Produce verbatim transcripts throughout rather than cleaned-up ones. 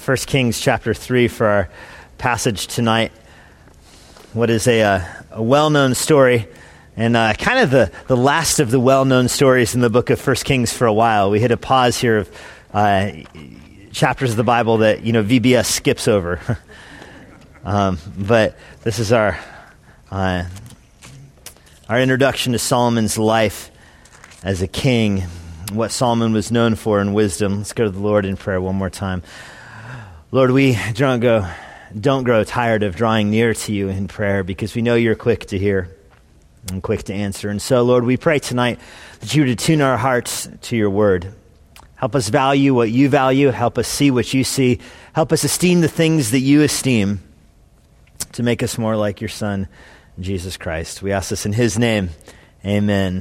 First Kings chapter three for our passage tonight. What is a, uh, a well-known story, and uh, kind of the, the last of the well-known stories in the book of First Kings for a while. We hit a pause here of uh, chapters of the Bible that, you know, V B S skips over. um, but this is our uh, our introduction to Solomon's life as a king, what Solomon was known for in wisdom. Let's go to the Lord in prayer one more time. Lord, we don't go, don't grow tired of drawing near to you in prayer, because we know you're quick to hear and quick to answer. And so, Lord, we pray tonight that you would attune our hearts to your word. Help us value what you value. Help us see what you see. Help us esteem the things that you esteem, to make us more like your Son, Jesus Christ. We ask this in his name. Amen.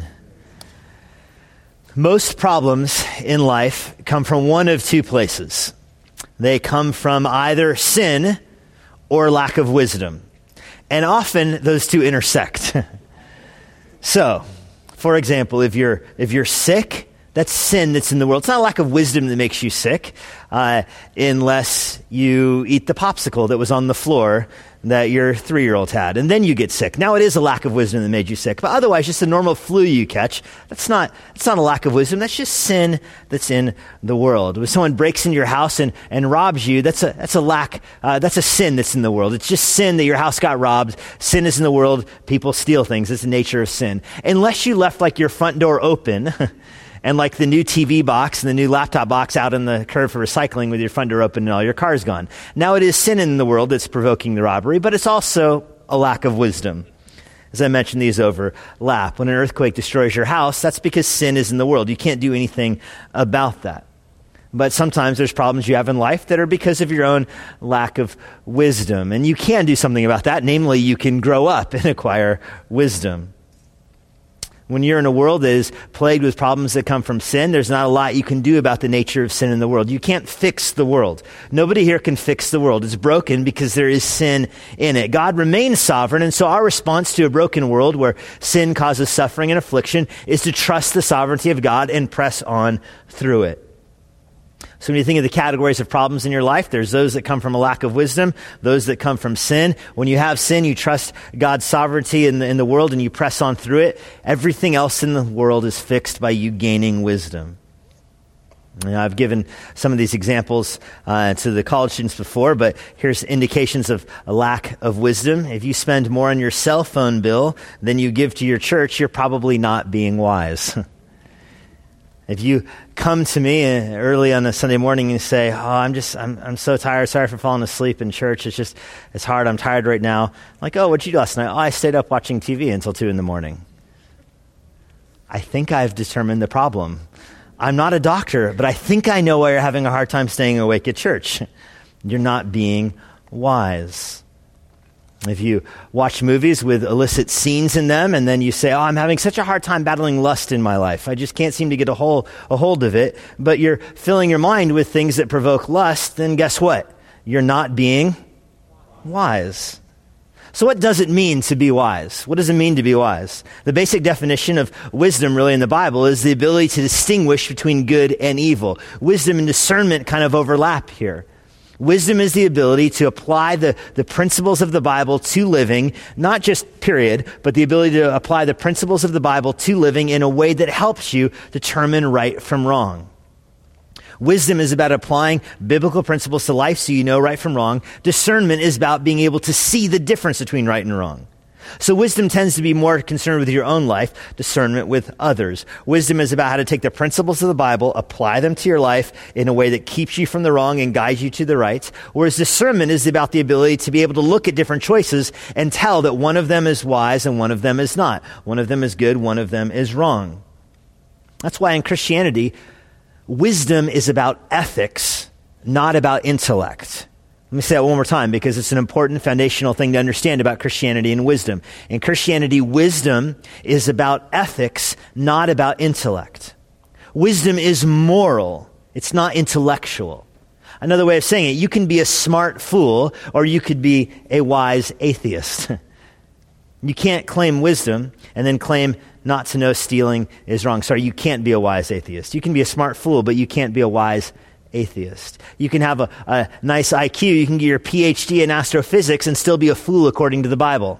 Most problems in life come from one of two places. They come from either sin or lack of wisdom. And often those two intersect. So, for example, if you're if you're sick, that's sin that's in the world. It's not a lack of wisdom that makes you sick, uh, unless you eat the popsicle that was on the floor that your three-year-old had, and then you get sick. Now it is a lack of wisdom that made you sick, but otherwise just a normal flu you catch. That's not that's not a lack of wisdom. That's just sin that's in the world. When someone breaks into your house and, and robs you, that's a that's a lack. Uh, that's a sin that's in the world. It's just sin that your house got robbed. Sin is in the world. People steal things. It's the nature of sin. Unless you left like your front door open. And like the new T V box and the new laptop box out in the curb for recycling with your front door open and all your cars gone. Now it is sin in the world that's provoking the robbery, but it's also a lack of wisdom. As I mentioned, these overlap. When an earthquake destroys your house, that's because sin is in the world. You can't do anything about that. But sometimes there's problems you have in life that are because of your own lack of wisdom. And you can do something about that. Namely, you can grow up and acquire wisdom. When you're in a world that is plagued with problems that come from sin, there's not a lot you can do about the nature of sin in the world. You can't fix the world. Nobody here can fix the world. It's broken because there is sin in it. God remains sovereign, and so our response to a broken world where sin causes suffering and affliction is to trust the sovereignty of God and press on through it. So when you think of the categories of problems in your life, there's those that come from a lack of wisdom, those that come from sin. When you have sin, you trust God's sovereignty in the, in the world and you press on through it. Everything else in the world is fixed by you gaining wisdom. You know, I've given some of these examples uh, to the college students before, but here's indications of a lack of wisdom. If you spend more on your cell phone bill than you give to your church, you're probably not being wise. If you come to me early on a Sunday morning and say, oh, I'm just, I'm I'm so tired, sorry for falling asleep in church, it's just, it's hard, I'm tired right now. I'm like, oh, what'd you do last night? Oh, I stayed up watching T V until two in the morning. I think I've determined the problem. I'm not a doctor, but I think I know why you're having a hard time staying awake at church. You're not being wise. If you watch movies with illicit scenes in them and then you say, oh, I'm having such a hard time battling lust in my life. I just can't seem to get a hold, a hold of it. But you're filling your mind with things that provoke lust, then guess what? You're not being wise. So what does it mean to be wise? What does it mean to be wise? The basic definition of wisdom really in the Bible is the ability to distinguish between good and evil. Wisdom and discernment kind of overlap here. Wisdom is the ability to apply the, the principles of the Bible to living, not just period, but the ability to apply the principles of the Bible to living in a way that helps you determine right from wrong. Wisdom is about applying biblical principles to life so you know right from wrong. Discernment is about being able to see the difference between right and wrong. So wisdom tends to be more concerned with your own life, discernment with others. Wisdom is about how to take the principles of the Bible, apply them to your life in a way that keeps you from the wrong and guides you to the right. Whereas discernment is about the ability to be able to look at different choices and tell that one of them is wise and one of them is not. One of them is good, one of them is wrong. That's why in Christianity, wisdom is about ethics, not about intellect. Let me say that one more time because it's an important foundational thing to understand about Christianity and wisdom. In Christianity, wisdom is about ethics, not about intellect. Wisdom is moral. It's not intellectual. Another way of saying it, you can be a smart fool or you could be a wise atheist. You can't claim wisdom and then claim not to know stealing is wrong. Sorry, you can't be a wise atheist. You can be a smart fool, but you can't be a wise atheist. You can have a, a nice I Q, you can get your P H D in astrophysics and still be a fool according to the Bible.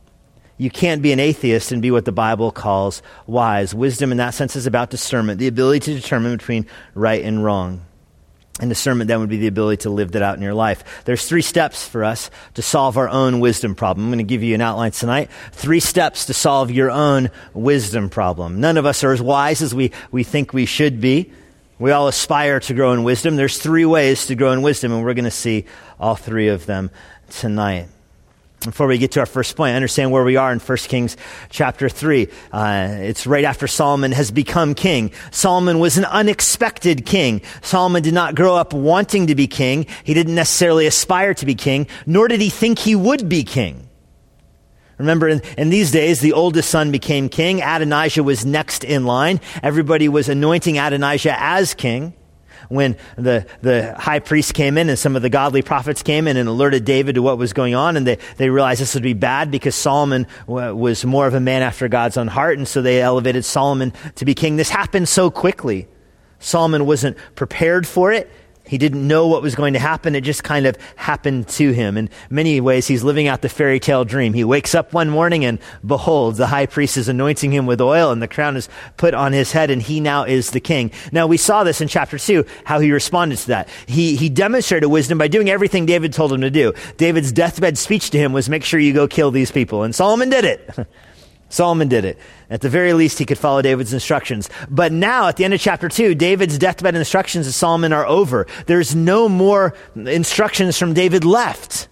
You can't be an atheist and be what the Bible calls wise. Wisdom in that sense is about discernment, the ability to determine between right and wrong. And discernment then would be the ability to live that out in your life. There's three steps for us to solve our own wisdom problem. I'm going to give you an outline tonight. Three steps to solve your own wisdom problem. None of us are as wise as we, we think we should be. We all aspire to grow in wisdom. There's three ways to grow in wisdom, and we're going to see all three of them tonight. Before we get to our first point, understand where we are in First Kings chapter three. Uh, it's right after Solomon has become king. Solomon was an unexpected king. Solomon did not grow up wanting to be king. He didn't necessarily aspire to be king, nor did he think he would be king. Remember, in, in these days, the oldest son became king. Adonijah was next in line. Everybody was anointing Adonijah as king. When the, the high priest came in and some of the godly prophets came in and alerted David to what was going on, and they, they realized this would be bad because Solomon w- was more of a man after God's own heart, and so they elevated Solomon to be king. This happened so quickly. Solomon wasn't prepared for it. He didn't know what was going to happen. It just kind of happened to him. In many ways, he's living out the fairy tale dream. He wakes up one morning and behold, the high priest is anointing him with oil and the crown is put on his head and he now is the king. Now, we saw this in chapter two, how he responded to that. He, he demonstrated wisdom by doing everything David told him to do. David's deathbed speech to him was, make sure you go kill these people. And Solomon did it. Solomon did it. At the very least, he could follow David's instructions. But now, at the end of chapter two, David's deathbed instructions to Solomon are over. There's no more instructions from David left.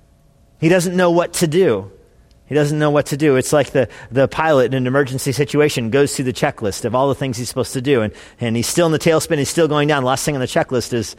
He doesn't know what to do. He doesn't know what to do. It's like the, the pilot in an emergency situation goes through the checklist of all the things he's supposed to do, and, and he's still in the tailspin, he's still going down. The last thing on the checklist is,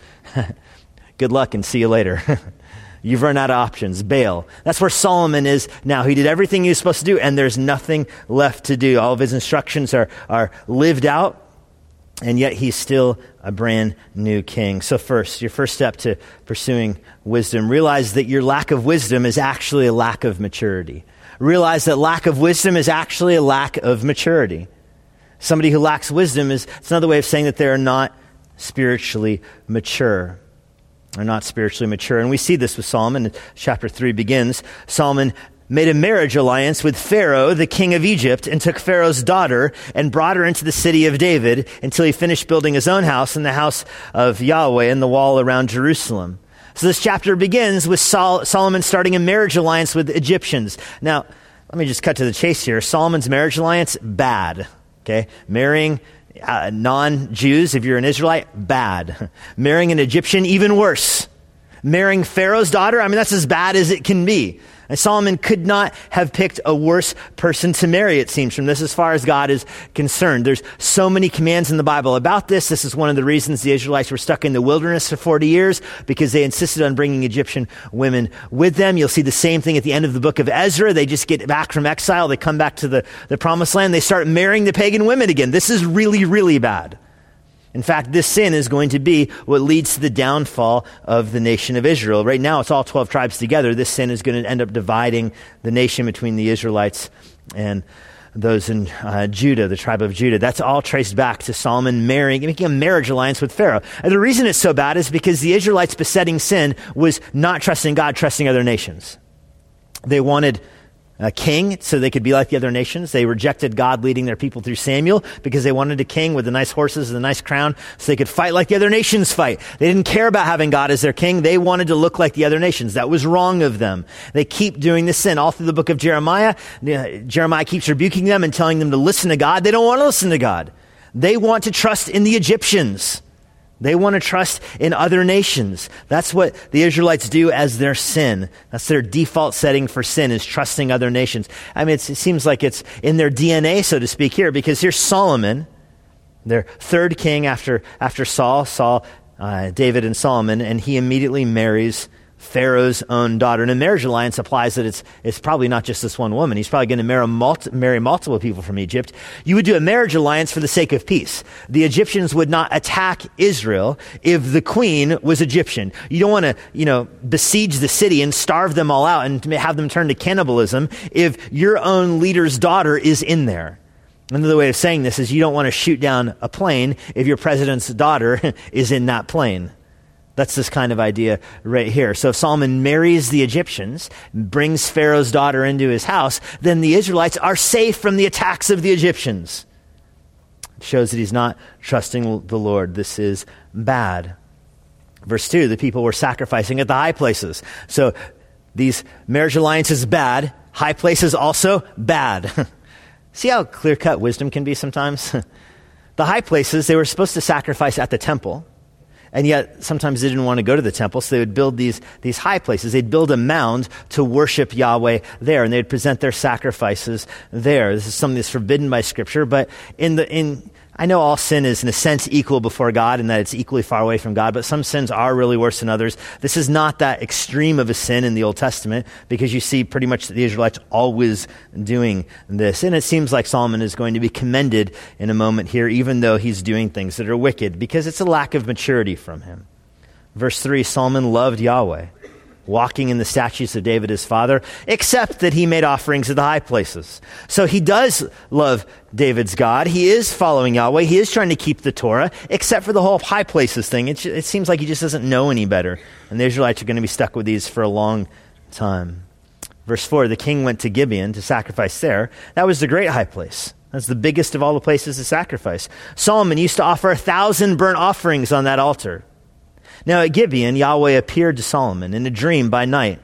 good luck and see you later. You've run out of options. Bail. That's where Solomon is now. He did everything he was supposed to do, and there's nothing left to do. All of his instructions are, are lived out, and yet he's still a brand new king. So first, your first step to pursuing wisdom, realize that your lack of wisdom is actually a lack of maturity. Realize that lack of wisdom is actually a lack of maturity. Somebody who lacks wisdom is, it's another way of saying that they're not spiritually mature. Are not spiritually mature. And we see this with Solomon. Chapter three begins. Solomon made a marriage alliance with Pharaoh, the king of Egypt, and took Pharaoh's daughter and brought her into the city of David until he finished building his own house and the house of Yahweh and the wall around Jerusalem. So this chapter begins with Sol- Solomon starting a marriage alliance with Egyptians. Now, let me just cut to the chase here. Solomon's marriage alliance, bad. Okay? Marrying Uh, non-Jews, if you're an Israelite, bad. Marrying an Egyptian, even worse. Marrying Pharaoh's daughter, I mean, that's as bad as it can be. And Solomon could not have picked a worse person to marry, it seems, from this as far as God is concerned. There's so many commands in the Bible about this. This is one of the reasons the Israelites were stuck in the wilderness for forty years, because they insisted on bringing Egyptian women with them. You'll see the same thing at the end of the book of Ezra. They just get back from exile. They come back to the, the promised land. They start marrying the pagan women again. This is really, really bad. In fact, this sin is going to be what leads to the downfall of the nation of Israel. Right now, it's all twelve tribes together. This sin is going to end up dividing the nation between the Israelites and those in uh, Judah, the tribe of Judah. That's all traced back to Solomon marrying, making a marriage alliance with Pharaoh. And the reason it's so bad is because the Israelites' besetting sin was not trusting God, trusting other nations. They wanted a king so they could be like the other nations. They rejected God leading their people through Samuel because they wanted a king with the nice horses and the nice crown so they could fight like the other nations fight. They didn't care about having God as their king. They wanted to look like the other nations. That was wrong of them. They keep doing this sin. All through the book of Jeremiah, Jeremiah keeps rebuking them and telling them to listen to God. They don't want to listen to God. They want to trust in the Egyptians. They want to trust in other nations. That's what the Israelites do as their sin. That's their default setting for sin, is trusting other nations. I mean, it's, it seems like it's in their D N A, so to speak, here, because here's Solomon, their third king after, after Saul, Saul, uh, David and Solomon, and he immediately marries Pharaoh's own daughter. And a marriage alliance applies that it's it's probably not just this one woman. He's probably going to marry, multi, marry multiple people from Egypt. You would do a marriage alliance for the sake of peace. The Egyptians would not attack Israel if the queen was Egyptian. You don't want to, you know, besiege the city and starve them all out and have them turn to cannibalism if your own leader's daughter is in there. Another way of saying this is you don't want to shoot down a plane if your president's daughter is in that plane. That's this kind of idea right here. So if Solomon marries the Egyptians, brings Pharaoh's daughter into his house, then the Israelites are safe from the attacks of the Egyptians. It shows that he's not trusting the Lord. This is bad. Verse two, the people were sacrificing at the high places. So these marriage alliances bad, high places also bad. See how clear-cut wisdom can be sometimes? The high places, they were supposed to sacrifice at the temple. And yet, sometimes they didn't want to go to the temple, so they would build these, these high places. They'd build a mound to worship Yahweh there, and they'd present their sacrifices there. This is something that's forbidden by Scripture, but in the in I know all sin is in a sense equal before God and that it's equally far away from God, but some sins are really worse than others. This is not that extreme of a sin in the Old Testament because you see pretty much the Israelites always doing this. And it seems like Solomon is going to be commended in a moment here, even though he's doing things that are wicked, because it's a lack of maturity from him. Verse three, Solomon loved Yahweh, walking in the statutes of David his father, except that he made offerings at the high places. So he does love David's God. He is following Yahweh. He is trying to keep the Torah, except for the whole high places thing. It, it seems like he just doesn't know any better. And the Israelites are going to be stuck with these for a long time. Verse four, the king went to Gibeon to sacrifice there. That was the great high place. That's the biggest of all the places to sacrifice. Solomon used to offer a thousand burnt offerings on that altar. Now at Gibeon, Yahweh appeared to Solomon in a dream by night.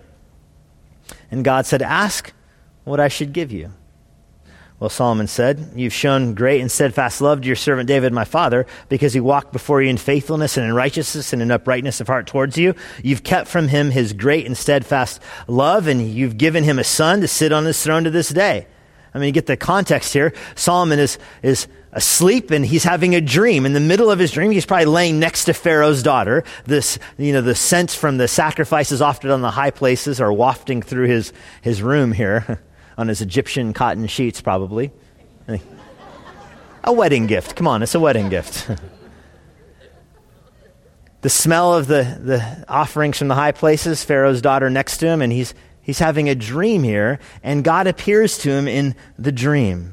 And God said, ask what I should give you. Well, Solomon said, you've shown great and steadfast love to your servant David, my father, because he walked before you in faithfulness and in righteousness and in uprightness of heart towards you. You've kept from him his great and steadfast love, and you've given him a son to sit on his throne to this day. I mean, you get the context here. Solomon is, is asleep and he's having a dream. In the middle of his dream, he's probably laying next to Pharaoh's daughter. This, you know, the scent from the sacrifices offered on the high places are wafting through his, his room here on his Egyptian cotton sheets, probably. A wedding gift. Come on, it's a wedding gift. The smell of the, the offerings from the high places, Pharaoh's daughter next to him, and he's He's having a dream here, and God appears to him in the dream.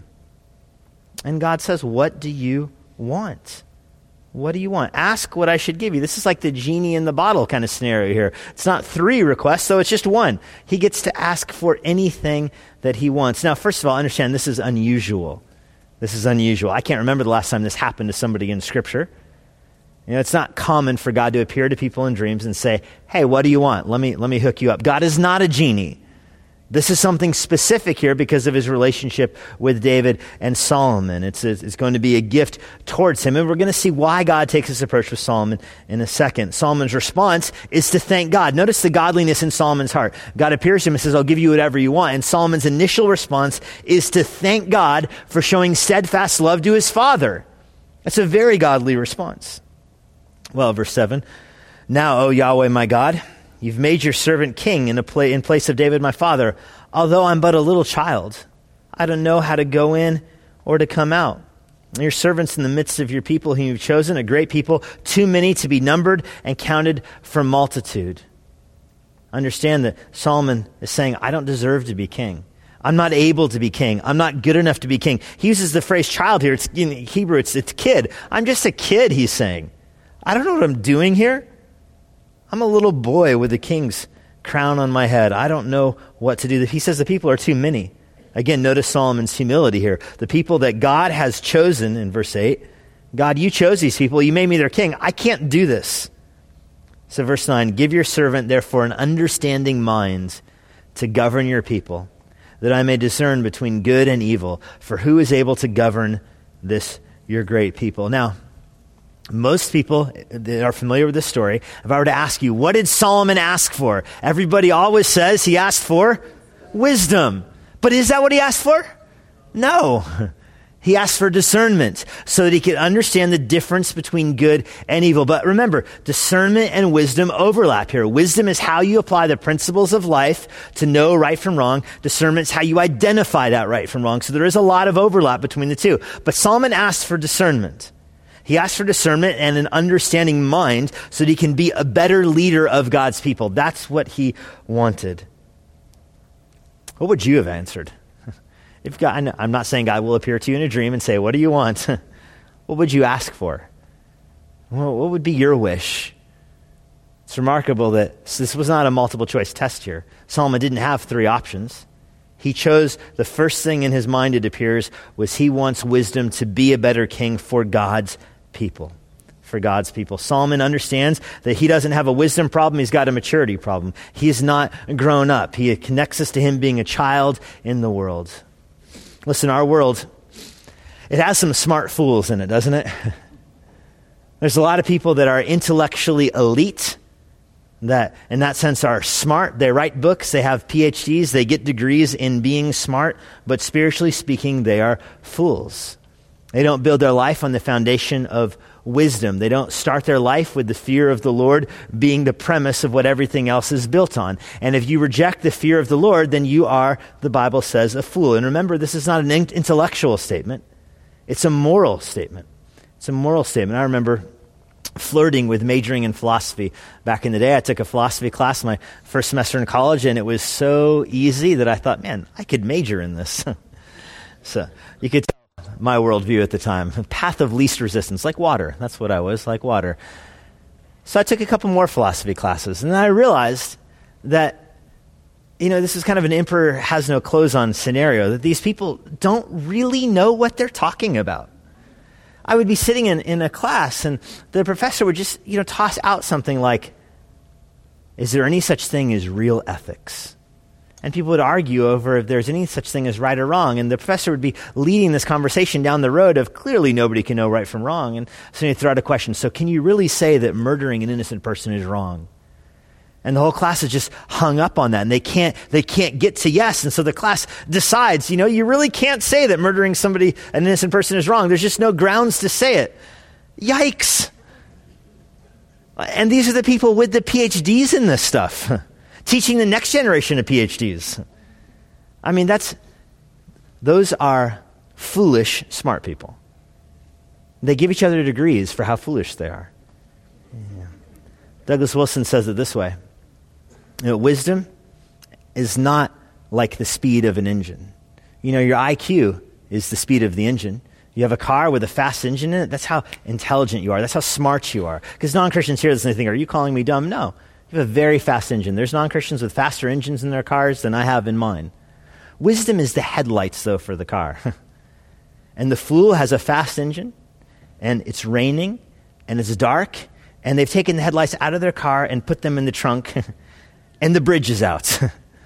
And God says, what do you want? What do you want? Ask what I should give you. This is like the genie in the bottle kind of scenario here. It's not three requests, so it's just one. He gets to ask for anything that he wants. Now, first of all, understand this is unusual. This is unusual. I can't remember the last time this happened to somebody in Scripture. You know, it's not common for God to appear to people in dreams and say, hey, what do you want? Let me, let me hook you up. God is not a genie. This is something specific here because of his relationship with David and Solomon. It's, it's going to be a gift towards him. And we're going to see why God takes this approach with Solomon in a second. Solomon's response is to thank God. Notice the godliness in Solomon's heart. God appears to him and says, I'll give you whatever you want. And Solomon's initial response is to thank God for showing steadfast love to his father. That's a very godly response. Well, verse seven, now, O Yahweh, my God, you've made your servant king in, a pla- in place of David, my father. Although I'm but a little child, I don't know how to go in or to come out. Your servant's in the midst of your people whom you've chosen, a great people, too many to be numbered and counted for multitude. Understand that Solomon is saying, I don't deserve to be king. I'm not able to be king. I'm not good enough to be king. He uses the phrase child here. It's, in Hebrew, it's, it's kid. I'm just a kid, he's saying. I don't know what I'm doing here. I'm a little boy with the king's crown on my head. I don't know what to do. He says the people are too many. Again, notice Solomon's humility here. The people that God has chosen in verse eight. God, you chose these people. You made me their king. I can't do this. So verse nine, give your servant therefore an understanding mind to govern your people, that I may discern between good and evil. For who is able to govern this, your great people? Now, most people that are familiar with this story, if I were to ask you, what did Solomon ask for? Everybody always says he asked for wisdom. But is that what he asked for? No. He asked for discernment so that he could understand the difference between good and evil. But remember, discernment and wisdom overlap here. Wisdom is how you apply the principles of life to know right from wrong. Discernment is how you identify that right from wrong. So there is a lot of overlap between the two. But Solomon asked for discernment. He asked for discernment and an understanding mind so that he can be a better leader of God's people. That's what he wanted. What would you have answered? If God, I'm not saying God will appear to you in a dream and say, what do you want? What would you ask for? Well, what would be your wish? It's remarkable that this was not a multiple choice test here. Solomon didn't have three options. He chose the first thing in his mind, it appears, was he wants wisdom to be a better king for God's people. For God's people. Solomon understands that he doesn't have a wisdom problem, he's got a maturity problem. He's not grown up. He connects us to him being a child in the world. Listen, our world, it has some smart fools in it, doesn't it? There's a lot of people that are intellectually elite, that in that sense are smart. They write books, they have P H Ds, they get degrees in being smart, but spiritually speaking, they are fools. They don't build their life on the foundation of wisdom. They don't start their life with the fear of the Lord being the premise of what everything else is built on. And if you reject the fear of the Lord, then you are, the Bible says, a fool. And remember, this is not an intellectual statement. It's a moral statement. It's a moral statement. I remember flirting with majoring in philosophy back in the day. I took a philosophy class my first semester in college, and it was so easy that I thought, man, I could major in this. So you could tell my worldview at the time, path of least resistance, like water. That's what I was, like water. So I took a couple more philosophy classes, and then I realized that, you know, this is kind of an emperor has no clothes on scenario, that these people don't really know what they're talking about. I would be sitting in, in a class, and the professor would just, you know, toss out something like, is there any such thing as real ethics? And people would argue over if there's any such thing as right or wrong. And the professor would be leading this conversation down the road of clearly nobody can know right from wrong. And so he'd throw out a question. So can you really say that murdering an innocent person is wrong? And the whole class is just hung up on that. And they can't, they can't get to yes. And so the class decides, you know, you really can't say that murdering somebody, an innocent person, is wrong. There's just no grounds to say it. Yikes. And these are the people with the P H Ds in this stuff. Teaching the next generation of P H Ds. I mean, that's, those are foolish, smart people. They give each other degrees for how foolish they are. Yeah. Douglas Wilson says it this way. You know, wisdom is not like the speed of an engine. You know, your I Q is the speed of the engine. You have a car with a fast engine in it, that's how intelligent you are. That's how smart you are. Because non-Christians hear this and they think, are you calling me dumb? No. You have a very fast engine. There's non-Christians with faster engines in their cars than I have in mine. Wisdom is the headlights, though, for the car. And the fool has a fast engine, and it's raining, and it's dark, and they've taken the headlights out of their car and put them in the trunk, and the bridge is out.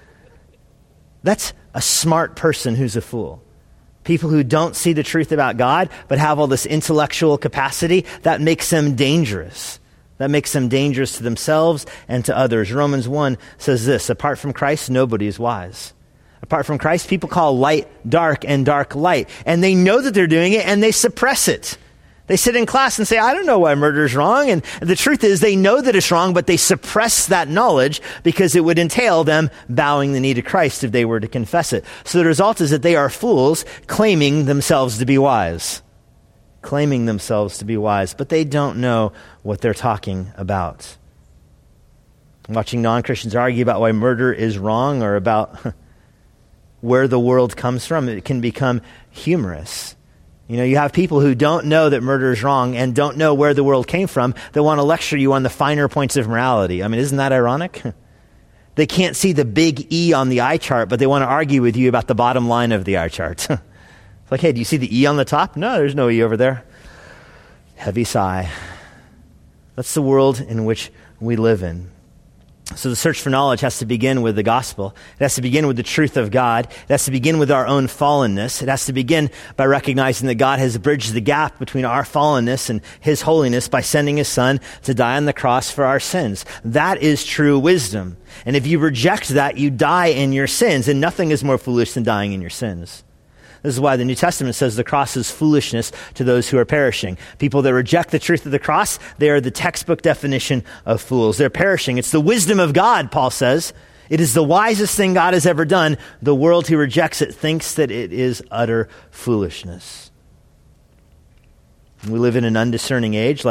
That's a smart person who's a fool. People who don't see the truth about God, but have all this intellectual capacity, that makes them dangerous. That makes them dangerous to themselves and to others. Romans one says this, apart from Christ, nobody is wise. Apart from Christ, people call light dark and dark light. And they know that they're doing it and they suppress it. They sit in class and say, I don't know why murder is wrong. And the truth is they know that it's wrong, but they suppress that knowledge because it would entail them bowing the knee to Christ if they were to confess it. So the result is that they are fools claiming themselves to be wise. Claiming themselves to be wise, but they don't know what they're talking about. Watching non-Christians argue about why murder is wrong or about where the world comes from, it can become humorous. You know, you have people who don't know that murder is wrong and don't know where the world came from that want to lecture you on the finer points of morality. I mean, isn't that ironic? They can't see the big E on the eye chart, but they want to argue with you about the bottom line of the eye chart. Like, hey, do you see the E on the top? No, there's no E over there. Heavy sigh. That's the world in which we live in. So the search for knowledge has to begin with the gospel. It has to begin with the truth of God. It has to begin with our own fallenness. It has to begin by recognizing that God has bridged the gap between our fallenness and his holiness by sending his son to die on the cross for our sins. That is true wisdom. And if you reject that, you die in your sins, and nothing is more foolish than dying in your sins. This is why the New Testament says the cross is foolishness to those who are perishing. People that reject the truth of the cross, they are the textbook definition of fools. They're perishing. It's the wisdom of God, Paul says. It is the wisest thing God has ever done. The world who rejects it thinks that it is utter foolishness. We live in an undiscerning age, like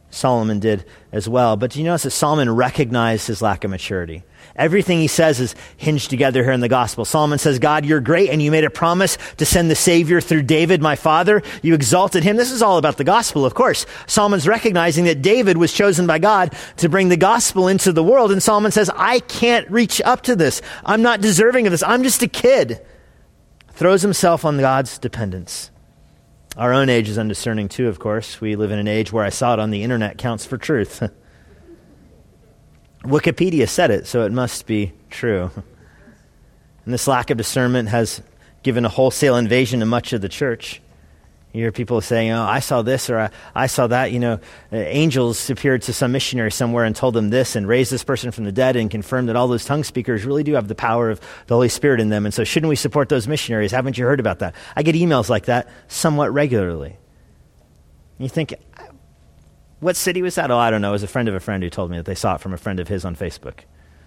Solomon did as well. But do you notice that Solomon recognized his lack of maturity? Everything he says is hinged together here in the gospel. Solomon says, God, you're great, and you made a promise to send the Savior through David, my father. You exalted him. This is all about the gospel, of course. Solomon's recognizing that David was chosen by God to bring the gospel into the world. And Solomon says, I can't reach up to this. I'm not deserving of this. I'm just a kid. Throws himself on God's dependence. Our own age is undiscerning too, of course. We live in an age where I saw it on the internet counts for truth. Wikipedia said it, so it must be true. And this lack of discernment has given a wholesale invasion to much of the church. You hear people saying, oh, I saw this or I, I saw that. You know, uh, angels appeared to some missionary somewhere and told them this and raised this person from the dead and confirmed that all those tongue speakers really do have the power of the Holy Spirit in them. And so shouldn't we support those missionaries? Haven't you heard about that? I get emails like that somewhat regularly. You think, what city was that? Oh, I don't know. It was a friend of a friend who told me that they saw it from a friend of his on Facebook.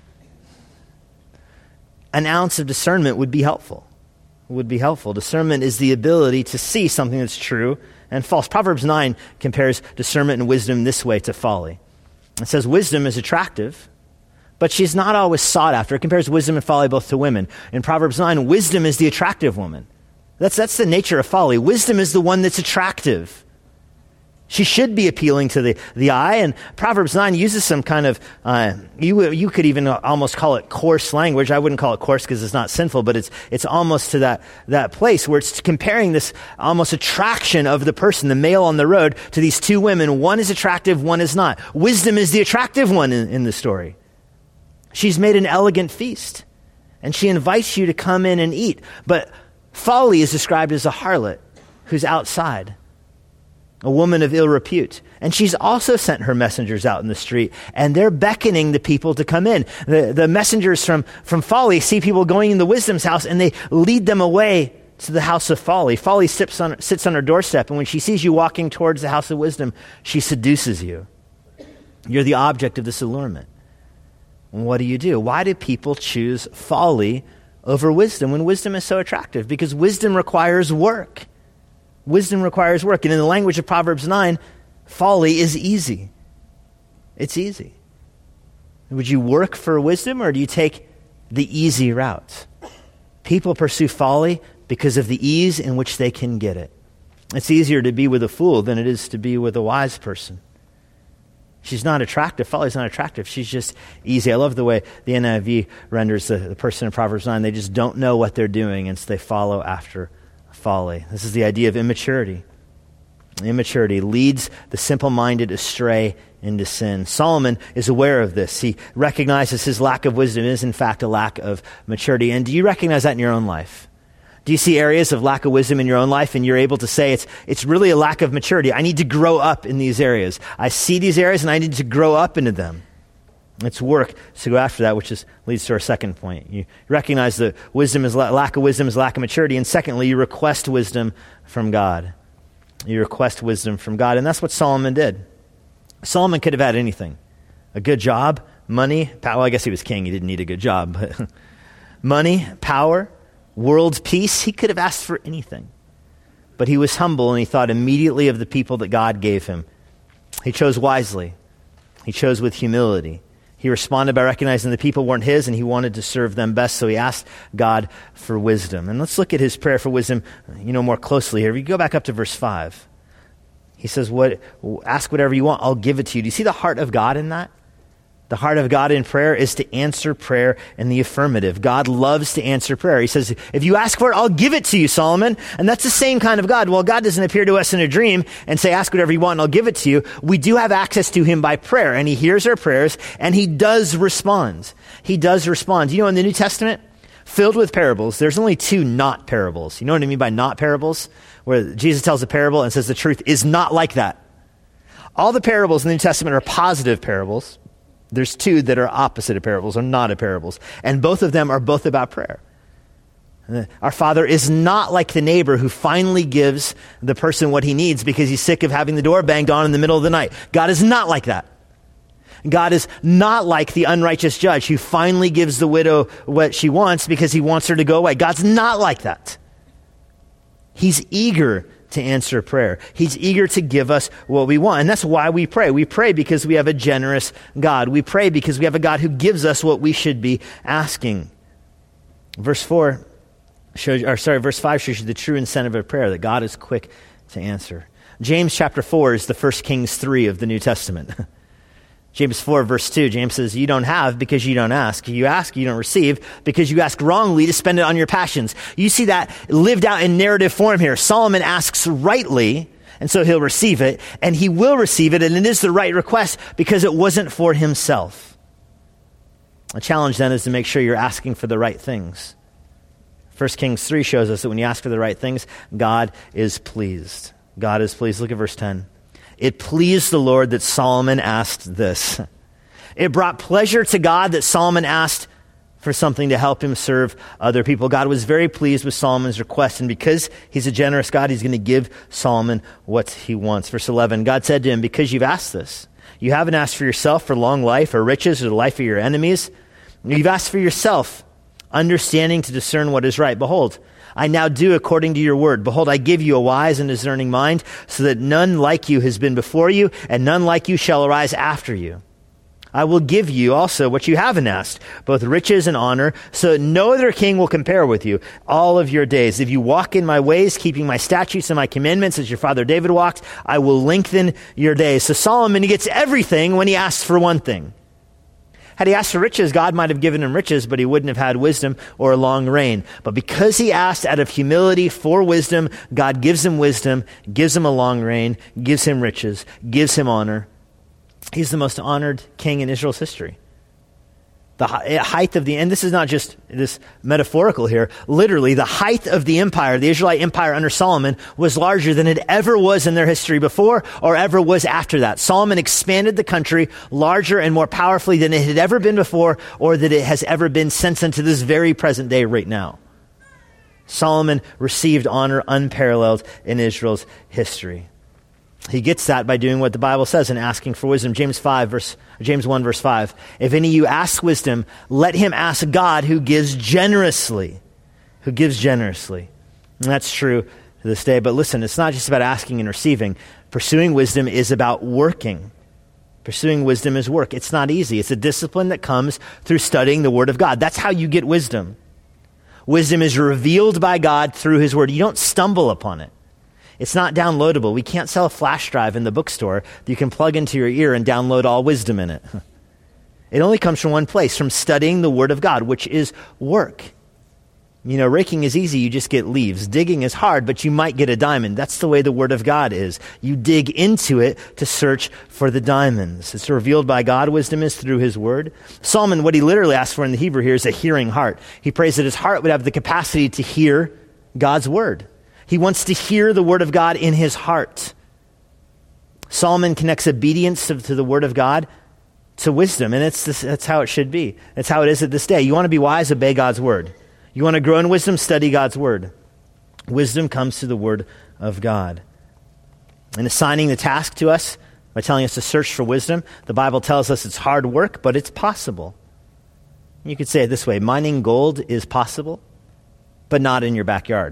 An ounce of discernment would be helpful. Would be helpful. Discernment is the ability to see something that's true and false. Proverbs nine compares discernment and wisdom this way to folly. It says wisdom is attractive, but she's not always sought after. It compares wisdom and folly both to women. In Proverbs nine, wisdom is the attractive woman. That's, that's the nature of folly. Wisdom is the one that's attractive. She should be appealing to the, the eye, and Proverbs nine uses some kind of, uh, you you could even almost call it coarse language. I wouldn't call it coarse because it's not sinful, but it's it's almost to that, that place where it's comparing this almost attraction of the person, the male on the road, to these two women. One is attractive, one is not. Wisdom is the attractive one in, in the story. She's made an elegant feast, and she invites you to come in and eat. But folly is described as a harlot who's outside, a woman of ill repute. And she's also sent her messengers out in the street, and they're beckoning the people to come in. The, the messengers from, from folly see people going into wisdom's house, and they lead them away to the house of folly. Folly sits on, sits on her doorstep, and when she sees you walking towards the house of wisdom, she seduces you. You're the object of this allurement. And what do you do? Why do people choose folly over wisdom when wisdom is so attractive? Because wisdom requires work. Wisdom requires work. And in the language of Proverbs nine, folly is easy. It's easy. Would you work for wisdom, or do you take the easy route? People pursue folly because of the ease in which they can get it. It's easier to be with a fool than it is to be with a wise person. She's not attractive. Folly's not attractive. She's just easy. I love the way the N I V renders the, the person in Proverbs nine. They just don't know what they're doing, and so they follow after folly. This is the idea of immaturity. Immaturity leads the simple-minded astray into sin. Solomon is aware of this. He recognizes his lack of wisdom is, in fact, a lack of maturity. And do you recognize that in your own life? Do you see areas of lack of wisdom in your own life, and you're able to say it's it's really a lack of maturity? I need to grow up in these areas. I see these areas, and I need to grow up into them. It's work to go after that, which is, leads to our second point. You recognize that wisdom is lack of wisdom is lack of maturity, and secondly, you request wisdom from God. You request wisdom from God, and that's what Solomon did. Solomon could have had anything: a good job, money, power. Well, I guess he was king; he didn't need a good job, but money, power, world peace. He could have asked for anything, but he was humble, and he thought immediately of the people that God gave him. He chose wisely. He chose with humility. He responded by recognizing the people weren't his, and he wanted to serve them best, so he asked God for wisdom. And let's look at his prayer for wisdom, you know, more closely here. If you go back up to verse five, he says, "What? Ask whatever you want, I'll give it to you." Do you see the heart of God in that? The heart of God in prayer is to answer prayer in the affirmative. God loves to answer prayer. He says, if you ask for it, I'll give it to you, Solomon. And that's the same kind of God. Well, God doesn't appear to us in a dream and say, ask whatever you want and I'll give it to you. We do have access to him by prayer, and he hears our prayers, and he does respond. He does respond. You know, in the New Testament, filled with parables, there's only two not parables. You know what I mean by not parables? Where Jesus tells a parable and says the truth is not like that. All the parables in the New Testament are positive parables. There's two that are opposite of parables, or not of parables. And both of them are both about prayer. Our Father is not like the neighbor who finally gives the person what he needs because he's sick of having the door banged on in the middle of the night. God is not like that. God is not like the unrighteous judge who finally gives the widow what she wants because he wants her to go away. God's not like that. He's eager to answer prayer. He's eager to give us what we want. And that's why we pray. We pray because we have a generous God. We pray because we have a God who gives us what we should be asking. Verse four shows, or sorry, verse five shows you the true incentive of prayer, that God is quick to answer. James chapter four is the First Kings three of the New Testament. James four verse two, James says, you don't have because you don't ask. You ask, you don't receive because you ask wrongly to spend it on your passions. You see that lived out in narrative form here. Solomon asks rightly, and so he'll receive it, and he will receive it, and it is the right request because it wasn't for himself. A challenge then is to make sure you're asking for the right things. First Kings three shows us that when you ask for the right things, God is pleased. God is pleased. Look at verse ten. It pleased the Lord that Solomon asked this. It brought pleasure to God that Solomon asked for something to help him serve other people. God was very pleased with Solomon's request, and because he's a generous God, he's going to give Solomon what he wants. Verse eleven, God said to him, because you've asked this, you haven't asked for yourself for long life or riches or the life of your enemies. You've asked for yourself, understanding to discern what is right. Behold, I now do according to your word. Behold, I give you a wise and discerning mind, so that none like you has been before you, and none like you shall arise after you. I will give you also what you haven't asked, both riches and honor, so that no other king will compare with you all of your days. If you walk in my ways, keeping my statutes and my commandments as your father David walked, I will lengthen your days. So Solomon, he gets everything when he asks for one thing. Had he asked for riches, God might have given him riches, but he wouldn't have had wisdom or a long reign. But because he asked out of humility for wisdom, God gives him wisdom, gives him a long reign, gives him riches, gives him honor. He's the most honored king in Israel's history. The height of the, and this is not just this metaphorical here, literally the height of the empire, the Israelite empire under Solomon, was larger than it ever was in their history before or ever was after that. Solomon expanded the country larger and more powerfully than it had ever been before or that it has ever been since unto this very present day right now. Solomon received honor unparalleled in Israel's history. He gets that by doing what the Bible says and asking for wisdom. James five verse James one verse five. If any of you asks wisdom, let him ask God who gives generously. Who gives generously. And that's true to this day. But listen, it's not just about asking and receiving. Pursuing wisdom is about working. Pursuing wisdom is work. It's not easy. It's a discipline that comes through studying the Word of God. That's how you get wisdom. Wisdom is revealed by God through His Word. You don't stumble upon it. It's not downloadable. We can't sell a flash drive in the bookstore that you can plug into your ear and download all wisdom in it. It only comes from one place, from studying the Word of God, which is work. You know, raking is easy, you just get leaves. Digging is hard, but you might get a diamond. That's the way the Word of God is. You dig into it to search for the diamonds. It's revealed by God. Wisdom is through His Word. Solomon, what he literally asks for in the Hebrew here is a hearing heart. He prays that his heart would have the capacity to hear God's Word. He wants to hear the Word of God in his heart. Solomon connects obedience to, to the Word of God to wisdom, and it's this, that's how it should be. That's how it is at this day. You want to be wise, obey God's Word. You want to grow in wisdom, study God's Word. Wisdom comes through the Word of God. And assigning the task to us by telling us to search for wisdom, the Bible tells us it's hard work, but it's possible. You could say it this way: mining gold is possible, but not in your backyard.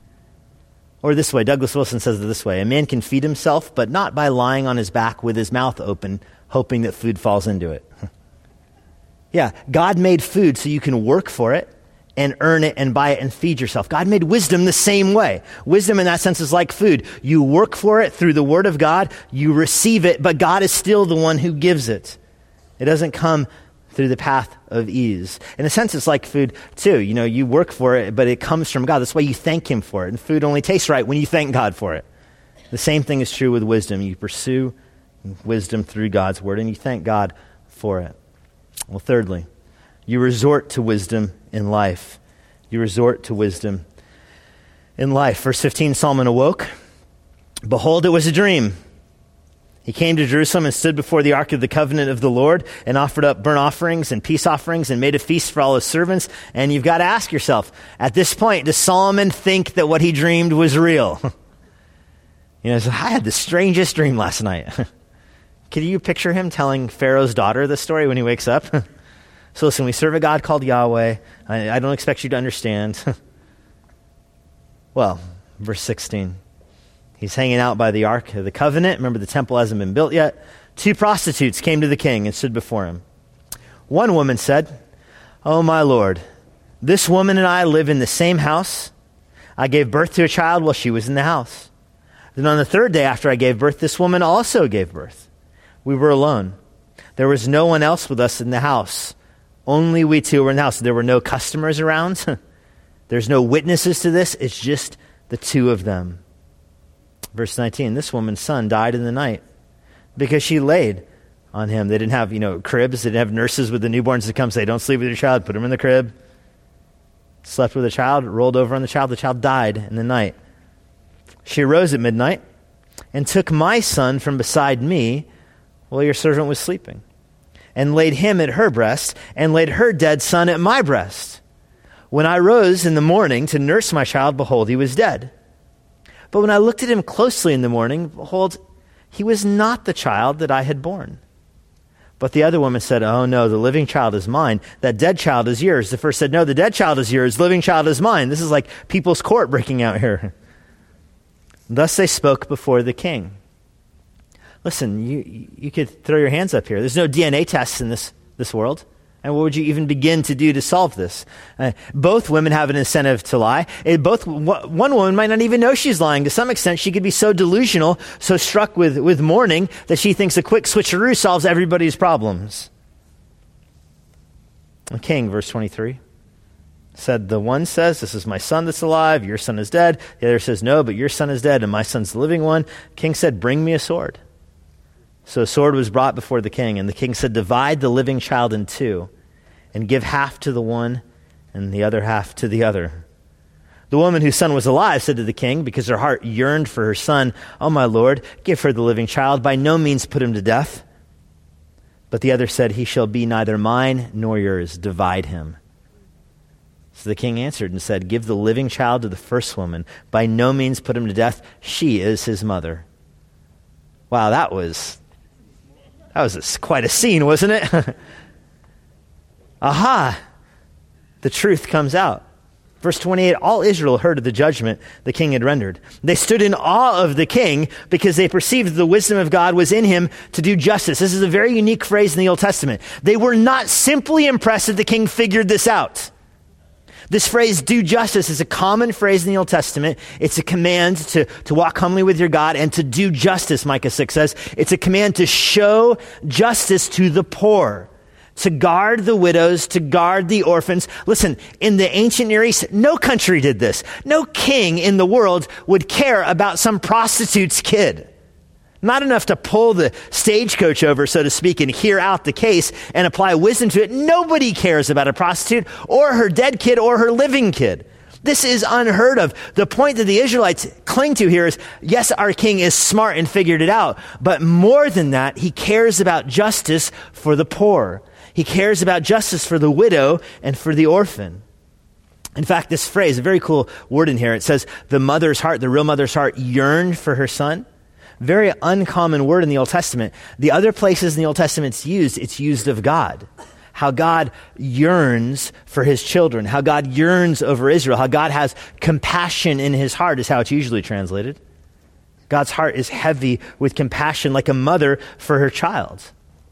Or this way, Douglas Wilson says it this way: a man can feed himself, but not by lying on his back with his mouth open, hoping that food falls into it. Yeah, God made food so you can work for it and earn it and buy it and feed yourself. God made wisdom the same way. Wisdom in that sense is like food. You work for it through the Word of God, you receive it, but God is still the one who gives it. It doesn't come through the path of ease. In a sense, it's like food too. You know, you work for it, but it comes from God. That's why you thank Him for it. And food only tastes right when you thank God for it. The same thing is true with wisdom. You pursue wisdom through God's Word, and you thank God for it. Well, thirdly, you resort to wisdom in life. You resort to wisdom in life. Verse fifteen, Solomon awoke. Behold, it was a dream. He came to Jerusalem and stood before the ark of the covenant of the Lord and offered up burnt offerings and peace offerings and made a feast for all his servants. And you've got to ask yourself, at this point, does Solomon think that what he dreamed was real? You know, so I had the strangest dream last night. Can you picture him telling Pharaoh's daughter this story when he wakes up? So listen, we serve a God called Yahweh. I, I don't expect you to understand. Well, verse sixteen. He's hanging out by the Ark of the Covenant. Remember, the temple hasn't been built yet. Two prostitutes came to the king and stood before him. One woman said, "Oh, my lord, this woman and I live in the same house. I gave birth to a child while she was in the house. Then on the third day after I gave birth, this woman also gave birth. We were alone. There was no one else with us in the house. Only we two were in the house. There were no customers around. There's no witnesses to this. It's just the two of them." Verse nineteen, this woman's son died in the night because she laid on him. They didn't have, you know, cribs. They didn't have nurses with the newborns to come say, "Don't sleep with your child, put him in the crib." Slept with the child, rolled over on the child. The child died in the night. She arose at midnight and took my son from beside me while your servant was sleeping, and laid him at her breast, and laid her dead son at my breast. When I rose in the morning to nurse my child, behold, he was dead. But when I looked at him closely in the morning, behold, he was not the child that I had borne. But the other woman said, "Oh no, the living child is mine. That dead child is yours." The first said, "No, the dead child is yours. The living child is mine." This is like people's court breaking out here. Thus they spoke before the king. Listen, you you could throw your hands up here. There's no D N A tests in this, this world. And what would you even begin to do to solve this? Uh, both women have an incentive to lie. It both w- one woman might not even know she's lying. To some extent, she could be so delusional, so struck with, with mourning, that she thinks a quick switcheroo solves everybody's problems. The king, verse twenty-three, said, the one says, "This is my son that's alive, your son is dead." The other says, "No, but your son is dead, and my son's the living one." The king said, "Bring me a sword." So a sword was brought before the king, and the king said, "Divide the living child in two, and give half to the one and the other half to the other." The woman whose son was alive said to the king, because her heart yearned for her son, "Oh, my lord, give her the living child. By no means put him to death." But the other said, "He shall be neither mine nor yours. Divide him." So the king answered and said, "Give the living child to the first woman. By no means put him to death. She is his mother." Wow, that was... That was a, quite a scene, wasn't it? Aha! The truth comes out. Verse twenty-eight, all Israel heard of the judgment the king had rendered. They stood in awe of the king because they perceived that the wisdom of God was in him to do justice. This is a very unique phrase in the Old Testament. They were not simply impressed that the king figured this out. This phrase, "do justice," is a common phrase in the Old Testament. It's a command to, to walk humbly with your God and to do justice, Micah six says. It's a command to show justice to the poor, to guard the widows, to guard the orphans. Listen, in the ancient Near East, no country did this. No king in the world would care about some prostitute's kid. Not enough to pull the stagecoach over, so to speak, and hear out the case and apply wisdom to it. Nobody cares about a prostitute or her dead kid or her living kid. This is unheard of. The point that the Israelites cling to here is, yes, our king is smart and figured it out, but more than that, he cares about justice for the poor. He cares about justice for the widow and for the orphan. In fact, this phrase, a very cool word in here, it says the mother's heart, the real mother's heart, yearned for her son. Very uncommon word in the Old Testament. The other places in the Old Testament it's used, it's used of God. How God yearns for his children. How God yearns over Israel. How God has compassion in his heart is how it's usually translated. God's heart is heavy with compassion like a mother for her child.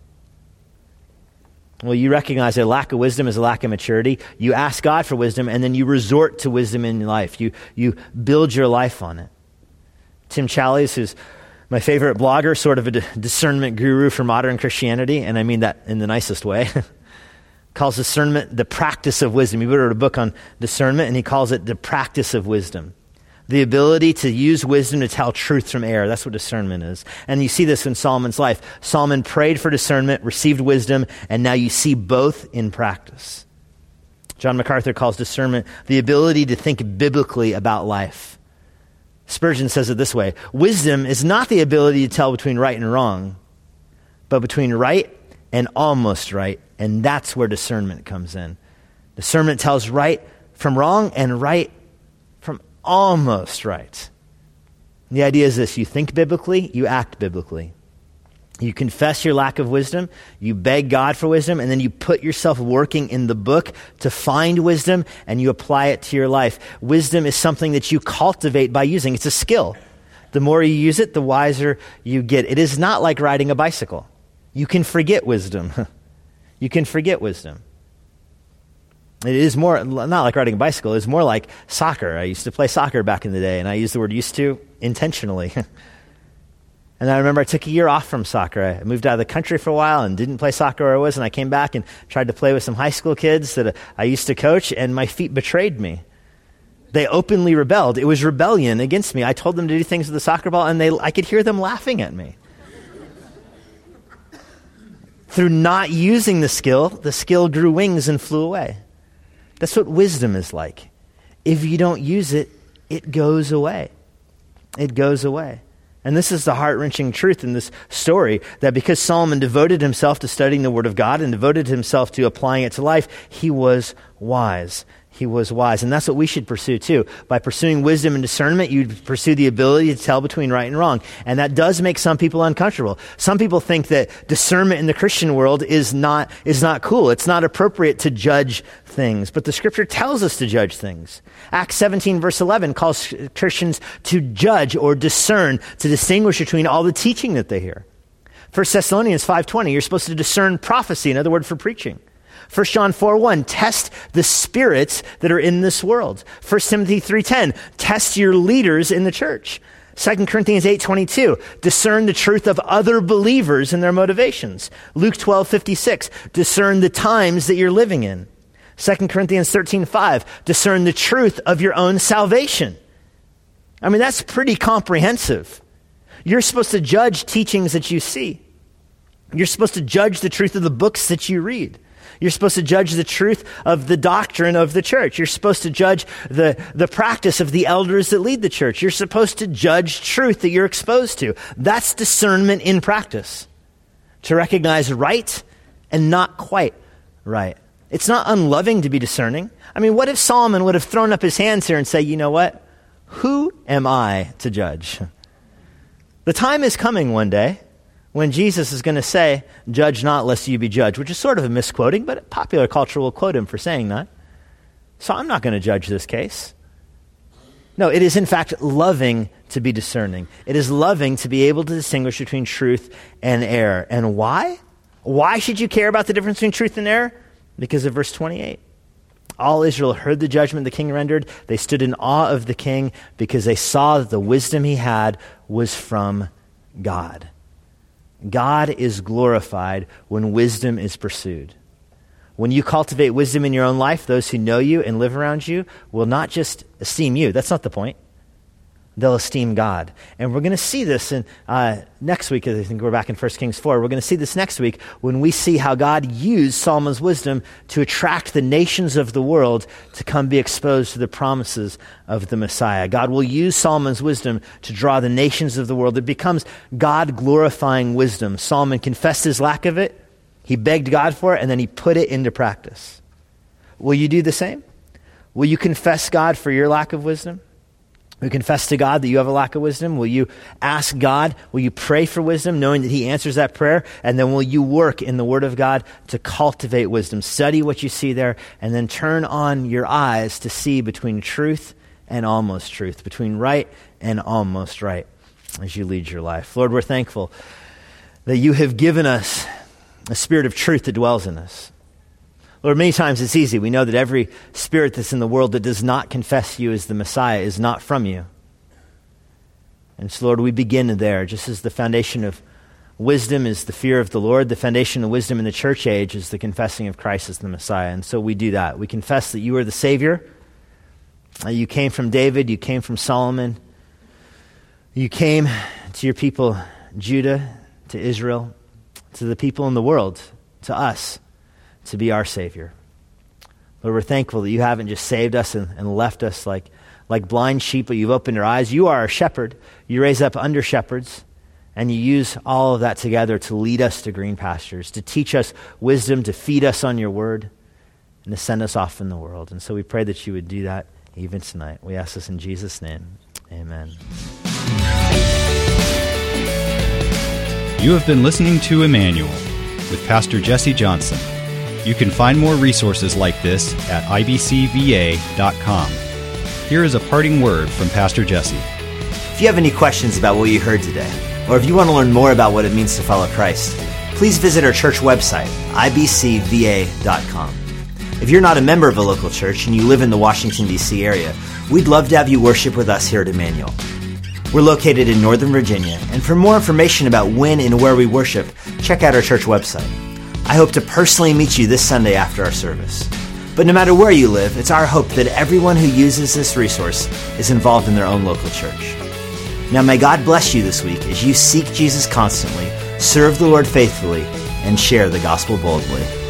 Well, you recognize a lack of wisdom is a lack of maturity. You ask God for wisdom, and then you resort to wisdom in life. You, you build your life on it. Tim Challies, who's my favorite blogger, sort of a discernment guru for modern Christianity, and I mean that in the nicest way, calls discernment the practice of wisdom. He wrote a book on discernment, and he calls it the practice of wisdom. The ability to use wisdom to tell truth from error. That's what discernment is. And you see this in Solomon's life. Solomon prayed for discernment, received wisdom, and now you see both in practice. John MacArthur calls discernment the ability to think biblically about life. Spurgeon says it this way: wisdom is not the ability to tell between right and wrong, but between right and almost right, and that's where discernment comes in. Discernment tells right from wrong and right from almost right. The idea is this: you think biblically, you act biblically. You confess your lack of wisdom, you beg God for wisdom, and then you put yourself working in the book to find wisdom, and you apply it to your life. Wisdom is something that you cultivate by using. It's a skill. The more you use it, the wiser you get. It is not like riding a bicycle. You can forget wisdom. You can forget wisdom. It is more, not like riding a bicycle, it's more like soccer. I used to play soccer back in the day, and I use the word used to intentionally. And I remember I took a year off from soccer. I moved out of the country for a while and didn't play soccer where I was, and I came back and tried to play with some high school kids that I used to coach, and my feet betrayed me. They openly rebelled. It was rebellion against me. I told them to do things with the soccer ball, and they, I could hear them laughing at me. Through not using the skill, the skill grew wings and flew away. That's what wisdom is like. If you don't use it, it goes away. It goes away. And this is the heart-wrenching truth in this story, that because Solomon devoted himself to studying the Word of God and devoted himself to applying it to life, he was wise. He was wise. And that's what we should pursue too. By pursuing wisdom and discernment, you pursue the ability to tell between right and wrong. And that does make some people uncomfortable. Some people think that discernment in the Christian world is not, is not cool. It's not appropriate to judge things. But the scripture tells us to judge things. Acts seventeen verse eleven calls Christians to judge or discern, to distinguish between all the teaching that they hear. First Thessalonians five twenty, you're supposed to discern prophecy, another word for preaching. First John four one, test the spirits that are in this world. First Timothy three ten, test your leaders in the church. Second Corinthians eight twenty-two, discern the truth of other believers and their motivations. Luke twelve fifty-six, discern the times that you're living in. Second Corinthians thirteen five, discern the truth of your own salvation. I mean, that's pretty comprehensive. You're supposed to judge teachings that you see. You're supposed to judge the truth of the books that you read. You're supposed to judge the truth of the doctrine of the church. You're supposed to judge the, the practice of the elders that lead the church. You're supposed to judge truth that you're exposed to. That's discernment in practice. To recognize right and not quite right. It's not unloving to be discerning. I mean, what if Solomon would have thrown up his hands here and say, you know what? Who am I to judge? The time is coming one day when Jesus is going to say, judge not lest you be judged, which is sort of a misquoting, but popular culture will quote him for saying that. So I'm not going to judge this case. No, it is in fact loving to be discerning. It is loving to be able to distinguish between truth and error. And why? Why should you care about the difference between truth and error? Because of verse twenty-eight. All Israel heard the judgment the king rendered. They stood in awe of the king because they saw that the wisdom he had was from God. God is glorified when wisdom is pursued. When you cultivate wisdom in your own life, those who know you and live around you will not just esteem you. That's not the point. They'll esteem God. And we're going to see this in uh, next week. I think we're back in First Kings four. We're going to see this next week when we see how God used Solomon's wisdom to attract the nations of the world to come be exposed to the promises of the Messiah. God will use Solomon's wisdom to draw the nations of the world. It becomes God-glorifying wisdom. Solomon confessed his lack of it. He begged God for it, and then he put it into practice. Will you do the same? Will you confess God for your lack of wisdom? Will you confess to God that you have a lack of wisdom? Will you ask God? Will you pray for wisdom, knowing that he answers that prayer? And then will you work in the Word of God to cultivate wisdom? Study what you see there, and then turn on your eyes to see between truth and almost truth, between right and almost right as you lead your life. Lord, we're thankful that you have given us a spirit of truth that dwells in us. Lord, many times it's easy. We know that every spirit that's in the world that does not confess you as the Messiah is not from you. And so, Lord, we begin there. Just as the foundation of wisdom is the fear of the Lord, the foundation of wisdom in the church age is the confessing of Christ as the Messiah. And so we do that. We confess that you are the Savior. You came from David. You came from Solomon. You came to your people, Judah, to Israel, to the people in the world, to us, to be our Savior. Lord, we're thankful that you haven't just saved us and, and left us like, like blind sheep, but you've opened our eyes. You are our shepherd. You raise up under shepherds, and you use all of that together to lead us to green pastures, to teach us wisdom, to feed us on your word, and to send us off in the world. And so we pray that you would do that even tonight. We ask this in Jesus' name. Amen. You have been listening to Emmanuel with Pastor Jesse Johnson. You can find more resources like this at I B C V A dot com. Here is a parting word from Pastor Jesse. If you have any questions about what you heard today, or if you want to learn more about what it means to follow Christ, please visit our church website, I B C V A dot com. If you're not a member of a local church and you live in the Washington, D C area, we'd love to have you worship with us here at Emmanuel. We're located in Northern Virginia, and for more information about when and where we worship, check out our church website. I hope to personally meet you this Sunday after our service. But no matter where you live, it's our hope that everyone who uses this resource is involved in their own local church. Now may God bless you this week as you seek Jesus constantly, serve the Lord faithfully, and share the gospel boldly.